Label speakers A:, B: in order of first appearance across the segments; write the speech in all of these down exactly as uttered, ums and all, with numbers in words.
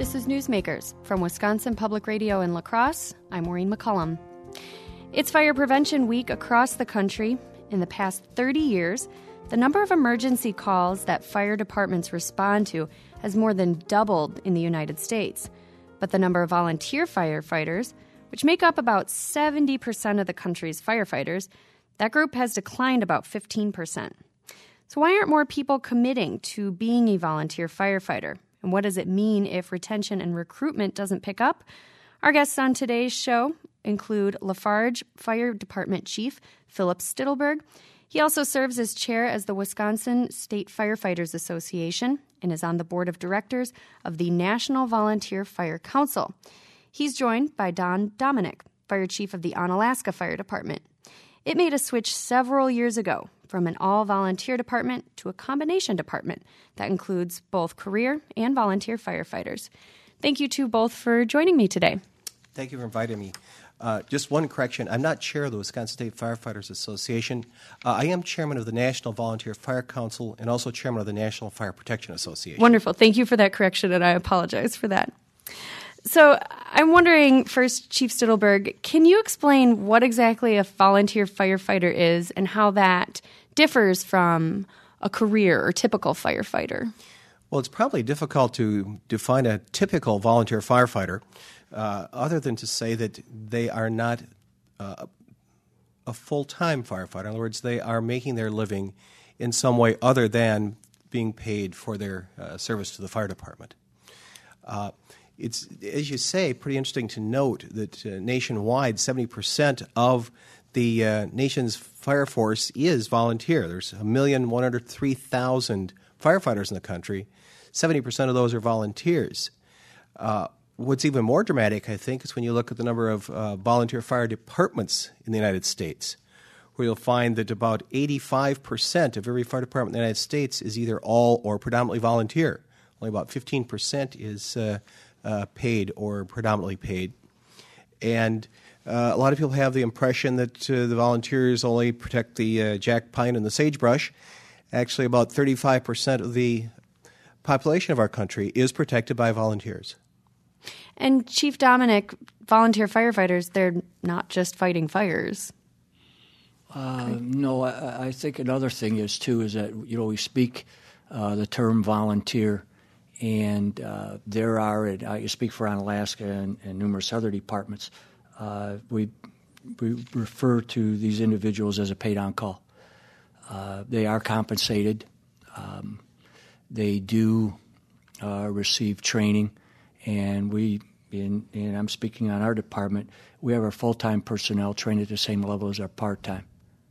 A: This is Newsmakers from Wisconsin Public Radio in La Crosse. I'm Maureen McCullum. It's Fire Prevention Week across the country. In the past thirty years, the number of emergency calls that fire departments respond to has more than doubled in the United States. But the number of volunteer firefighters, which make up about seventy percent of the country's firefighters, that group has declined about fifteen percent. So why aren't more people committing to being a volunteer firefighter? And what does it mean if retention and recruitment doesn't pick up? Our guests on today's show include Lafarge Fire Department Chief Philip Stittelberg. He also serves as chair as the Wisconsin State Firefighters Association and is on the board of directors of the National Volunteer Fire Council. He's joined by Don Dominick, fire chief of the Onalaska Fire Department. It made a switch several years ago from an all-volunteer department to a combination department that includes both career and volunteer firefighters. Thank you to both for joining me today.
B: Thank you for inviting me. Uh, just one correction. I'm not chair of the Wisconsin State Firefighters Association. Uh, I am chairman of the National Volunteer Fire Council and also chairman of the National Fire Protection Association.
A: Wonderful. Thank you for that correction, and I apologize for that. So I'm wondering, first, Chief Stittelberg, can you explain what exactly a volunteer firefighter is and how that differs from a career or typical firefighter?
B: Well, it's probably difficult to define a typical volunteer firefighter, uh, other than to say that they are not uh, a full-time firefighter. In other words, they are making their living in some way other than being paid for their uh, service to the fire department. Uh, It's, as you say, pretty interesting to note that uh, nationwide, seventy percent of the uh, nation's fire force is volunteer. There's one million one hundred three thousand firefighters in the country. seventy percent of those are volunteers. Uh, what's even more dramatic, I think, is when you look at the number of uh, volunteer fire departments in the United States, where you'll find that about eighty-five percent of every fire department in the United States is either all or predominantly volunteer. Only about fifteen percent is uh, Uh, paid or predominantly paid. And uh, a lot of people have the impression that uh, the volunteers only protect the uh, jack pine and the sagebrush. Actually, about thirty-five percent of the population of our country is protected by volunteers.
A: And Chief Dominick, volunteer firefighters, they're not just fighting fires.
C: Uh, no, I, I think another thing is, too, is that, you know, we speak uh, the term volunteer. And uh, there are, I speak for Onalaska and, and numerous other departments, uh, we, we refer to these individuals as a paid on call. Uh, they are compensated. Um, they do uh, receive training. And we, in, and I'm speaking on our department, we have our full-time personnel trained at the same level as our part-time.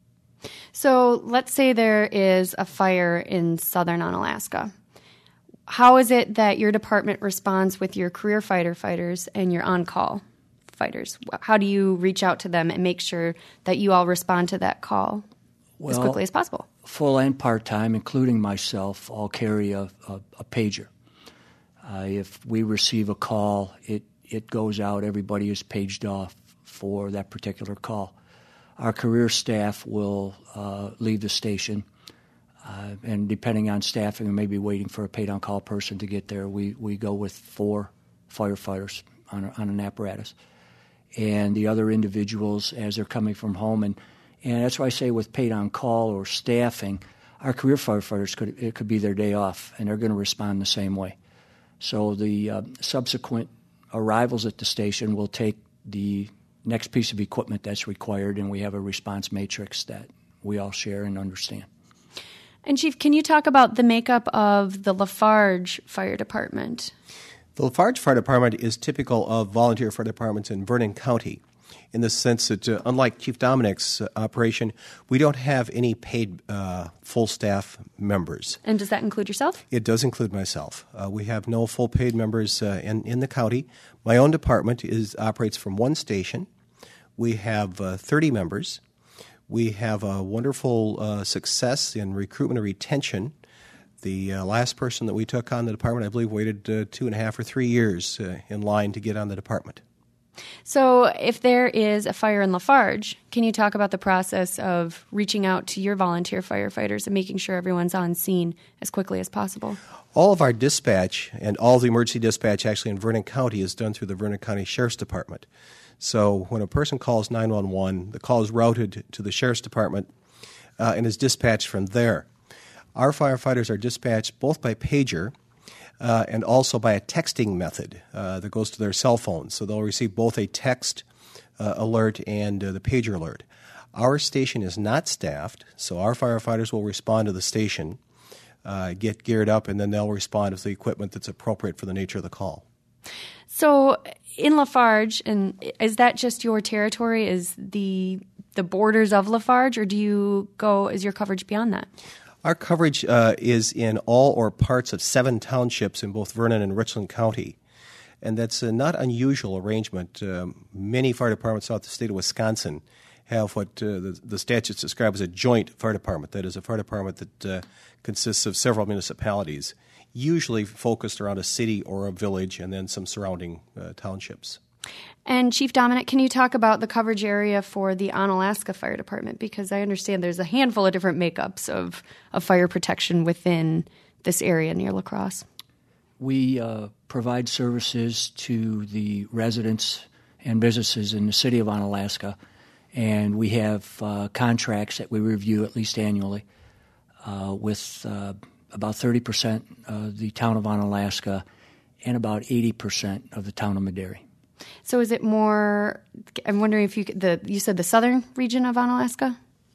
A: So let's say there is a fire in southern Onalaska. How is it that your department responds with your career fighter fighters and your on-call fighters? How do you reach out to them and make sure that you all respond to that call well, as quickly as possible?
C: Full and part-time, including myself, all carry a, a, a pager. Uh, if we receive a call, it, it goes out. Everybody is paged off for that particular call. Our career staff will uh, leave the station. Uh, and depending on staffing, we may be waiting for a paid-on-call person to get there. We we go with four firefighters on, a, on an apparatus. And the other individuals, as they're coming from home, and, and that's why I say with paid-on-call or staffing, our career firefighters, could it could be their day off, and they're going to respond the same way. So the uh, subsequent arrivals at the station will take the next piece of equipment that's required, and we have a response matrix that we all share and understand.
A: And Chief, can you talk about the makeup of the Lafarge Fire Department?
B: The Lafarge Fire Department is typical of volunteer fire departments in Vernon County, in the sense that, uh, unlike Chief Dominick's uh, operation, we don't have any paid uh, full staff members.
A: And does that include yourself?
B: It does include myself. Uh, we have no full paid members uh, in, in the county. My own department is operates from one station. We have uh, thirty members. We have a wonderful uh, success in recruitment and retention. The uh, last person that we took on the department, I believe, waited uh, two and a half or three years uh, in line to get on the department.
A: So if there is a fire in Lafarge, can you talk about the process of reaching out to your volunteer firefighters and making sure everyone's on scene as quickly as possible?
B: All of our dispatch and all of the emergency dispatch actually in Vernon County is done through the Vernon County Sheriff's Department. So when a person calls nine one one, the call is routed to the Sheriff's Department uh, and is dispatched from there. Our firefighters are dispatched both by pager uh, and also by a texting method uh, that goes to their cell phones. So they'll receive both a text uh, alert and uh, the pager alert. Our station is not staffed, so our firefighters will respond to the station, uh, get geared up, and then they'll respond with the equipment that's appropriate for the nature of the call.
A: So in Lafarge, and is that just your territory? Is the the borders of Lafarge, or do you go? Is your coverage beyond that?
B: Our coverage uh, is in all or parts of seven townships in both Vernon and Richland County, and that's a not unusual arrangement. Um, many fire departments throughout the state of Wisconsin have what uh, the, the statutes describe as a joint fire department. That is a fire department that uh, consists of several municipalities, usually focused around a city or a village and then some surrounding uh, townships.
A: And Chief Dominic, can you talk about the coverage area for the Onalaska Fire Department? Because I understand there's a handful of different makeups of, of fire protection within this area near La Crosse.
C: We uh, provide services to the residents and businesses in the city of Onalaska, and we have uh, contracts that we review at least annually uh, with uh, about thirty percent of the town of Onalaska and about eighty percent of the town of Madera.
A: So is it more, I'm wondering if you could, the you said the southern region of Onalaska?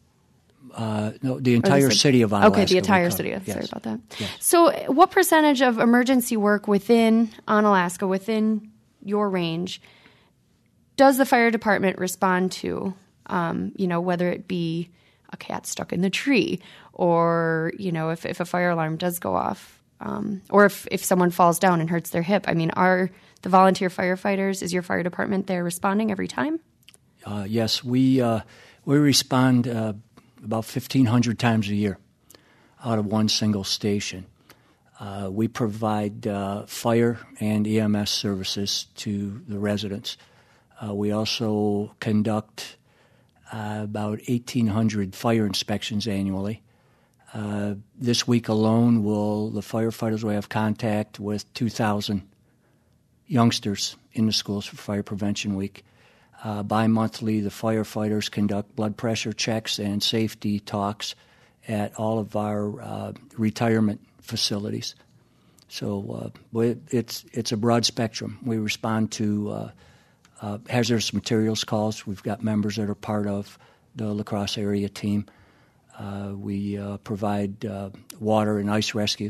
C: Uh, no, the entire the city of Onalaska.
A: Okay, the entire city. Yes. Sorry about that.
C: Yes.
A: So what percentage of emergency work within Onalaska, within your range, does the fire department respond to, um, you know, whether it be a cat stuck in the tree or, you know, if, if a fire alarm does go off um, or if, if someone falls down and hurts their hip? I mean, are the volunteer firefighters, is your fire department there responding every time?
C: Uh, yes, we uh, we respond uh, about fifteen hundred times a year out of one single station. Uh, we provide uh, fire and E M S services to the residents. Uh, we also conduct uh, about eighteen hundred fire inspections annually. Uh, this week alone, will the firefighters will have contact with two thousand youngsters in the schools for Fire Prevention Week. Uh, bi-monthly, the firefighters conduct blood pressure checks and safety talks at all of our uh, retirement facilities. So uh, it's it's a broad spectrum. We respond to uh, uh, hazardous materials calls. We've got members that are part of the La Crosse area team. Uh, we uh, provide uh, water and ice rescue.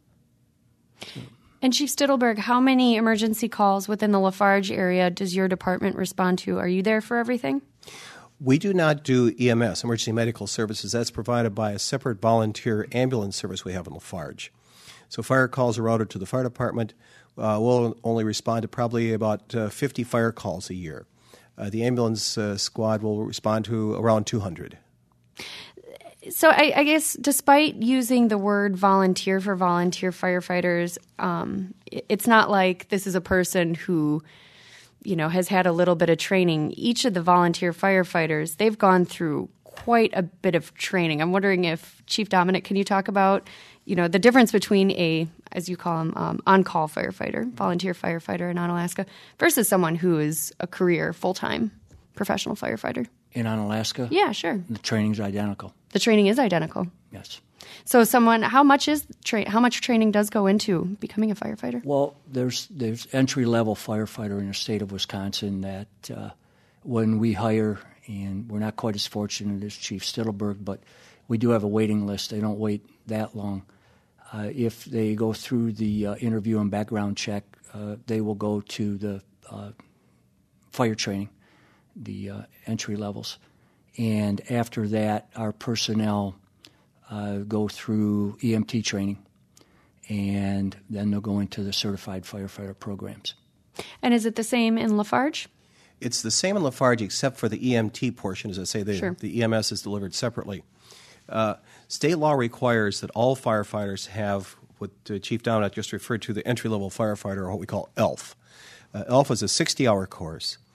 C: So.
A: And Chief Stittelberg, how many emergency calls within the Lafarge area does your department respond to? Are you there for everything?
B: We do not do E M S, emergency medical services. That's provided by a separate volunteer ambulance service we have in Lafarge. So fire calls are routed to the fire department. Uh, we'll only respond to probably about uh, fifty fire calls a year. Uh, the ambulance uh, squad will respond to around two hundred.
A: So I, I guess despite using the word volunteer for volunteer firefighters, um, it's not like this is a person who, you know, has had a little bit of training. Each of the volunteer firefighters, they've gone through quite a bit of training. I'm wondering if, Chief Dominic, can you talk about, you know, the difference between a, as you call them, um, on-call firefighter, volunteer firefighter in Onalaska, versus someone who is a career, full-time professional firefighter?
C: In Onalaska?
A: Yeah, sure.
C: The training's identical.
A: The training is identical.
C: Yes.
A: So, someone, how much is tra- how much training does go into becoming a firefighter?
C: Well, there's there's entry level firefighter in the state of Wisconsin that uh, when we hire, and we're not quite as fortunate as Chief Stittelberg, but we do have a waiting list. They don't wait that long. Uh, if they go through the uh, interview and background check, uh, they will go to the uh, fire training, the uh, entry levels. And after that, our personnel uh, go through E M T training, and then they'll go into the certified firefighter programs.
A: And is it the same in Lafarge?
B: It's the same in Lafarge except for the E M T portion. As I say, the,
A: sure.
B: the E M S is delivered separately. Uh, state law requires that all firefighters have what uh, Chief Dominic just referred to, the entry-level firefighter, or what we call E L F. Uh, E L F is a sixty-hour course.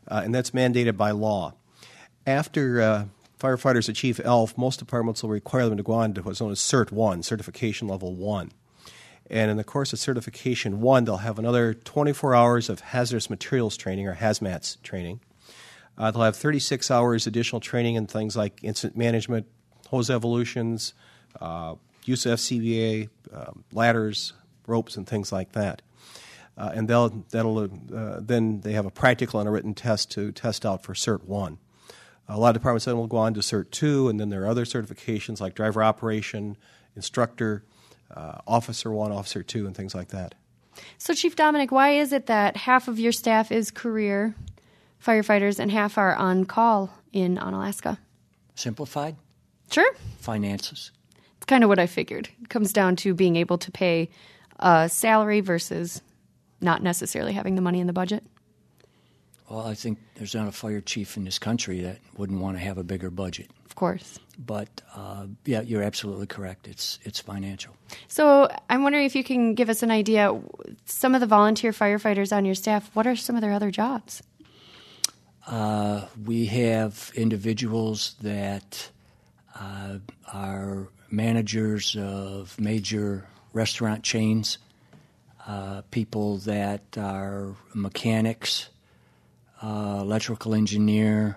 B: uh, and that's mandated by law. After uh, firefighters achieve E L F, most departments will require them to go on to what's known as Cert one, Certification Level one. And in the course of Certification one, they'll have another twenty-four hours of hazardous materials training, or hazmats training. Uh, they'll have thirty-six hours additional training in things like incident management, hose evolutions, uh, use of F C B A, uh, ladders, ropes, and things like that. Uh, and they'll that'll uh, then they have a practical and a written test to test out for Cert one. A lot of departments then will go on to Cert two, and then there are other certifications like driver operation, instructor, uh, officer one, officer two, and things like that.
A: So, Chief Dominic, why is it that half of your staff is career firefighters and half are on call in Onalaska?
C: Simplified?
A: Sure.
C: Finances.
A: It's kind of what I figured. It comes down to being able to pay a salary versus not necessarily having the money in the budget.
C: Well, I think there's not a fire chief in this country that wouldn't want to have a bigger budget.
A: Of course.
C: But, uh, yeah, you're absolutely correct. It's it's financial.
A: So I'm wondering if you can give us an idea, some of the volunteer firefighters on your staff, what are some of their other jobs?
C: Uh, we have individuals that uh, are managers of major restaurant chains, uh, people that are mechanics, uh, electrical engineer,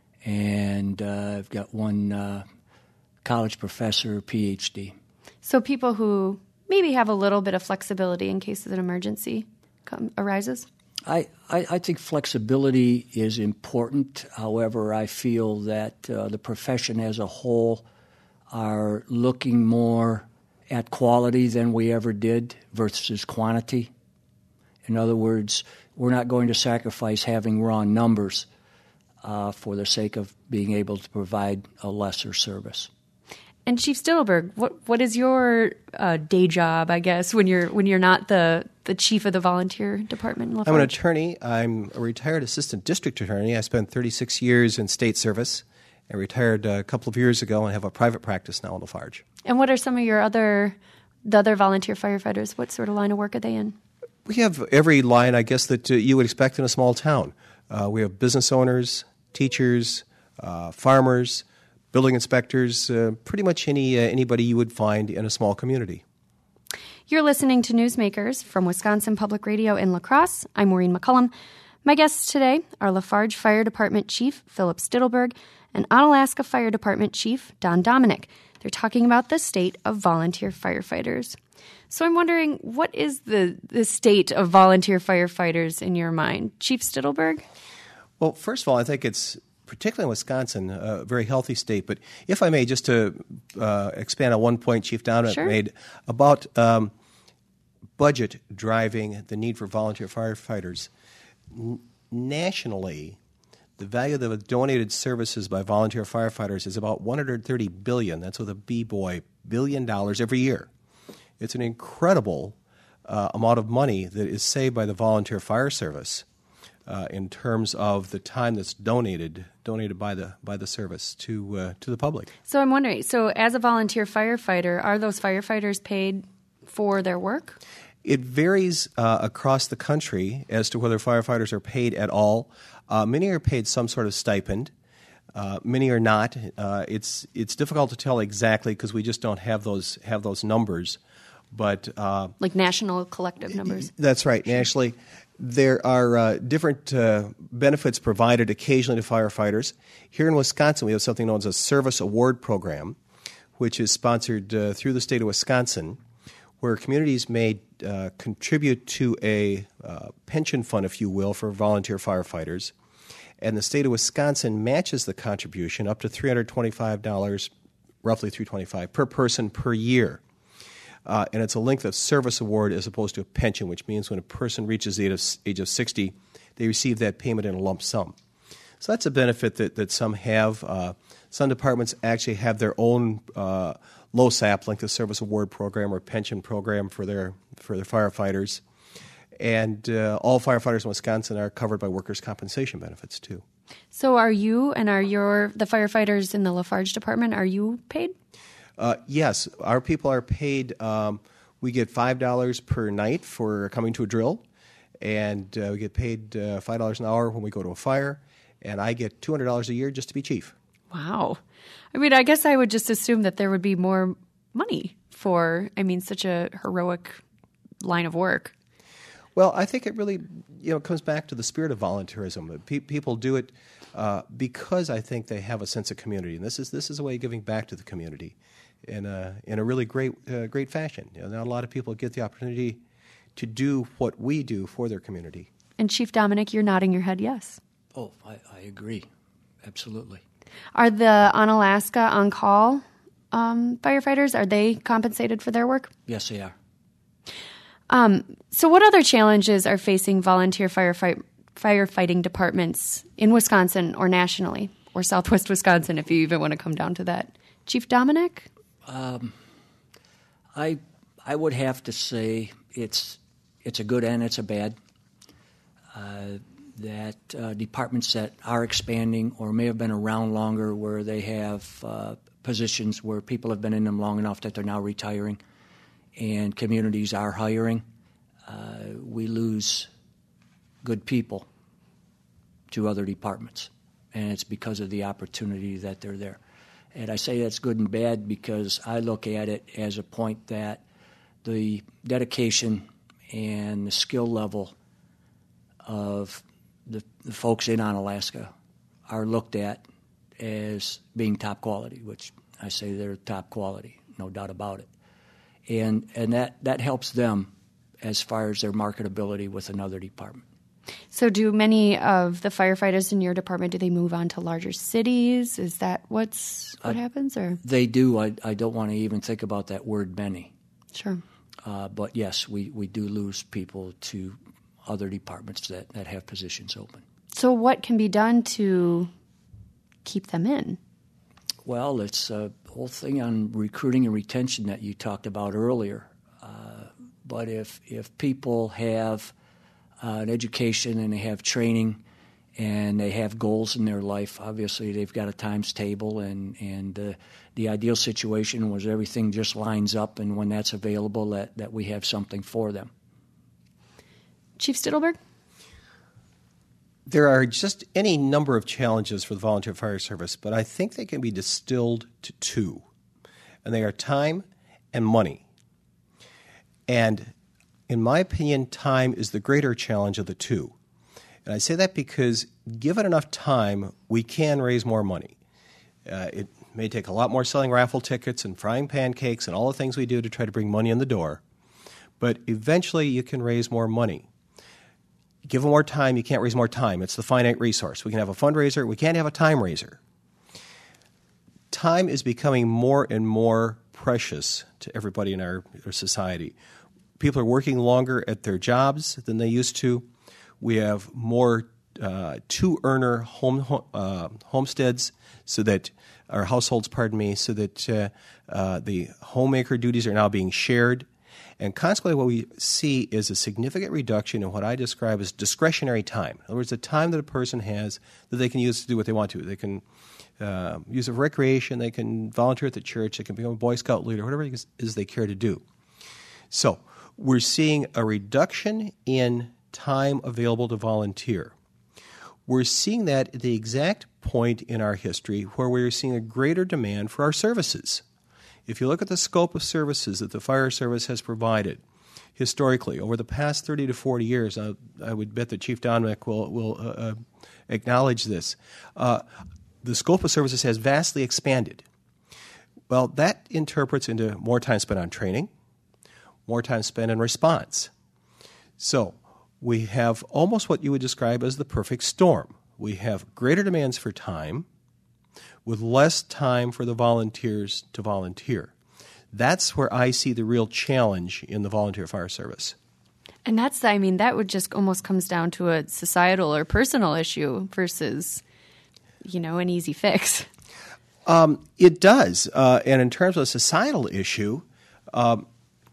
C: and uh, I've got one uh, college professor, P H D.
A: So people who maybe have a little bit of flexibility in case an emergency come, arises?
C: I, I, I think flexibility is important. However, I feel that uh, the profession as a whole are looking more at quality than we ever did versus quantity. In other words, we're not going to sacrifice having raw numbers uh, for the sake of being able to provide a lesser service.
A: And Chief Stittelberg, what what is your uh, day job, I guess, when you're when you're not the, the chief of the volunteer department in Lafarge?
B: I'm an attorney. I'm a retired assistant district attorney. I spent thirty-six years in state service. I retired a couple of years ago and have a private practice now in Lafarge.
A: And what are some of your other the other volunteer firefighters? What sort of line of work are they in?
B: We have every line, I guess, that uh, you would expect in a small town. Uh, we have business owners, teachers, uh, farmers, building inspectors, uh, pretty much any uh, anybody you would find in a small community.
A: You're listening to Newsmakers from Wisconsin Public Radio in La Crosse. I'm Maureen McCullum. My guests today are Lafarge Fire Department Chief Philip Stittelberg and Onalaska Fire Department Chief Don Dominic. They're talking about the state of volunteer firefighters. So I'm wondering, what is the, the state of volunteer firefighters in your mind? Chief Stittelberg?
B: Well, first of all, I think it's, particularly in Wisconsin, a very healthy state. But if I may, just to uh, expand on one point Chief Dominic
A: Sure.
B: made about um, budget driving the need for volunteer firefighters. N- nationally, the value of the donated services by volunteer firefighters is about one hundred thirty billion dollars. That's with a B-boy, billion dollars every year. It's an incredible uh, amount of money that is saved by the volunteer fire service uh, in terms of the time that's donated donated by the by the service to uh, to the public.
A: So I'm wondering, so as a volunteer firefighter, are those firefighters paid for their work?
B: It varies uh, across the country as to whether firefighters are paid at all. Uh, many are paid some sort of stipend. Uh, many are not. Uh, it's it's difficult to tell exactly because we just don't have those have those numbers. But uh,
A: Like national collective numbers?
B: That's right. Nationally, there are uh, different uh, benefits provided occasionally to firefighters. Here in Wisconsin, we have something known as a Service Award Program, which is sponsored uh, through the state of Wisconsin, where communities may uh, contribute to a uh, pension fund, if you will, for volunteer firefighters. And the state of Wisconsin matches the contribution up to three hundred twenty-five dollars, roughly three hundred twenty-five dollars per person per year. Uh, and it's a length of service award as opposed to a pension, which means when a person reaches the age of, age of sixty, they receive that payment in a lump sum. So that's a benefit that, that some have. Uh, some departments actually have their own uh, LOSAP, length of service award program, or pension program for their for their firefighters. And uh, all firefighters in Wisconsin are covered by workers' compensation benefits too.
A: So are you and are your the firefighters in the Lafarge department, are you paid?
B: Uh, yes, our people are paid. Um, we get five dollars per night for coming to a drill, and uh, we get paid uh, five dollars an hour when we go to a fire, and I get two hundred dollars a year just to be chief.
A: Wow. I mean, I guess I would just assume that there would be more money for, I mean, such a heroic line of work.
B: Well, I think it really, you know, comes back to the spirit of volunteerism. Pe- people do it uh, because I think they have a sense of community, and this is this is a way of giving back to the community in a in a really great uh, great fashion. You know, not a lot of people get the opportunity to do what we do for their community.
A: And Chief Dominic, you're nodding your head yes.
C: Oh, I, I agree. Absolutely.
A: Are the Onalaska on-call um, firefighters, are they compensated for their work?
C: Yes, they are.
A: Um, so what other challenges are facing volunteer firefight, firefighting departments in Wisconsin or nationally, or Southwest Wisconsin, if you even want to come down to that? Chief Dominic?
C: Um, I I would have to say it's it's a good and it's a bad. Uh, that uh, departments that are expanding or may have been around longer, where they have uh, positions where people have been in them long enough that they're now retiring, and communities are hiring, uh, we lose good people to other departments, and it's because of the opportunity that they're there. And I say that's good and bad because I look at it as a point that the dedication and the skill level of the, the folks in Onalaska are looked at as being top quality, which I say they're top quality, no doubt about it. And and that, that helps them as far as their marketability with another department.
A: So do many of the firefighters in your department, do they move on to larger cities? Is that what's what
C: I,
A: happens? Or
C: They do. I, I don't want to even think about that word many.
A: Sure.
C: Uh, but yes, we, we do lose people to other departments that, that have positions open.
A: So what can be done to keep them in?
C: Well, it's a whole thing on recruiting and retention that you talked about earlier. Uh, but if if people have uh, an education and they have training and they have goals in their life, obviously they've got a times table, and, and uh, the ideal situation was everything just lines up, and when that's available, that, that we have something for them.
A: Chief Stittelberg?
B: There are just any number of challenges for the volunteer fire service, but I think they can be distilled to two, and they are time and money. And in my opinion, time is the greater challenge of the two. And I say that because given enough time, we can raise more money. Uh, it may take a lot more selling raffle tickets and frying pancakes and all the things we do to try to bring money in the door, but eventually you can raise more money. Give them more time, you can't raise more time. It's the finite resource. We can have a fundraiser, we can't have a time raiser. Time is becoming more and more precious to everybody in our, our society. People are working longer at their jobs than they used to. We have more uh, two-earner home, uh, homesteads, so that our households, pardon me, so that uh, uh, the homemaker duties are now being shared. And consequently, what we see is a significant reduction in what I describe as discretionary time. In other words, the time that a person has that they can use to do what they want to. They can uh, use it for recreation, they can volunteer at the church, they can become a Boy Scout leader, whatever it is they care to do. So we're seeing a reduction in time available to volunteer. We're seeing that at the exact point in our history where we're seeing a greater demand for our services. If you look at the scope of services that the fire service has provided historically over the past thirty to forty years, I, I would bet that Chief Dominic will, will uh, uh, acknowledge this, uh, the scope of services has vastly expanded. Well, that interprets into more time spent on training, more time spent in response. So we have almost what you would describe as the perfect storm. We have greater demands for time, with less time for the volunteers to volunteer. That's where I see the real challenge in the volunteer fire service.
A: And that's, I mean, that would just almost comes down to a societal or personal issue versus, you know, an easy fix.
B: Um, it does. Uh, and in terms of a societal issue, um,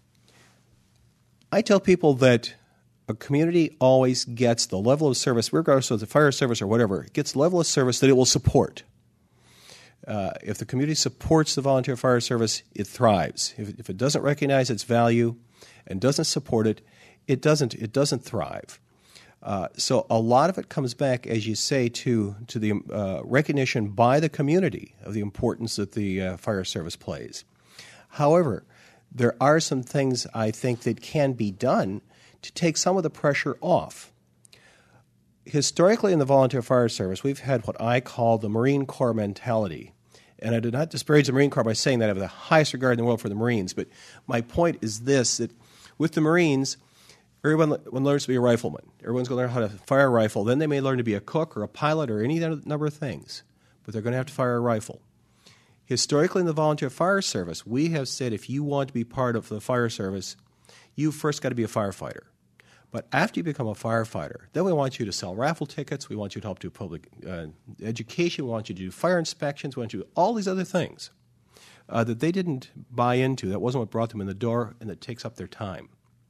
B: I tell people that a community always gets the level of service, regardless of the fire service or whatever, it gets the level of service that it will support. Uh, if the community supports the volunteer fire service, it thrives. If, if it doesn't recognize its value and doesn't support it, it doesn't. It doesn't thrive. Uh, so a lot of it comes back, as you say, to to the uh, recognition by the community of the importance that the uh, fire service plays. However, there are some things I think that can be done to take some of the pressure off. Historically in the volunteer fire service, we've had what I call the Marine Corps mentality. And I do not disparage the Marine Corps by saying that. I have the highest regard in the world for the Marines. But my point is this, that with the Marines, everyone learns to be a rifleman. Everyone's going to learn how to fire a rifle. Then they may learn to be a cook or a pilot or any number of things. But they're going to have to fire a rifle. Historically in the volunteer fire service, we have said if you want to be part of the fire service, you've first got to be a firefighter. But after you become a firefighter, then we want you to sell raffle tickets, we want you to help do public uh, education, we want you to do fire inspections, we want you to do all these other things uh, that they didn't buy into. That wasn't what brought them in the door, and that takes up their time.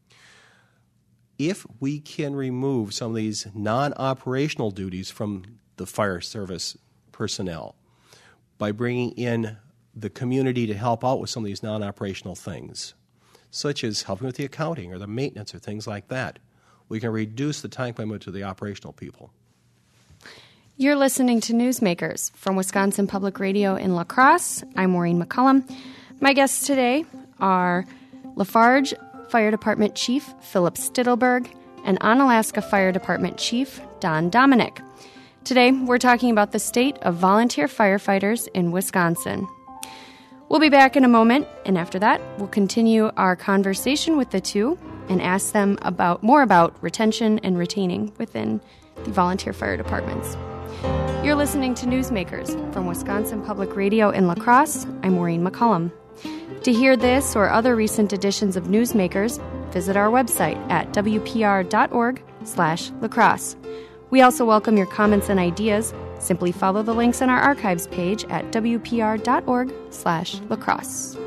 B: If we can remove some of these non-operational duties from the fire service personnel by bringing in the community to help out with some of these non-operational things, such as helping with the accounting or the maintenance or things like that, we can reduce the time commitment to the operational people.
A: You're listening to Newsmakers from Wisconsin Public Radio in La Crosse. I'm Maureen McCullum. My guests today are Lafarge Fire Department Chief Philip Stittelberg and Onalaska Fire Department Chief Don Dominick. Today, we're talking about the state of volunteer firefighters in Wisconsin. We'll be back in a moment, and after that, we'll continue our conversation with the two and ask them about more about retention and retaining within the volunteer fire departments. You're listening to Newsmakers from Wisconsin Public Radio in La Crosse. I'm Maureen McCullum. To hear this or other recent editions of Newsmakers, visit our website at w p r dot org slash lacrosse. We also welcome your comments and ideas. Simply follow the links on our archives page at w p r dot org slash lacrosse.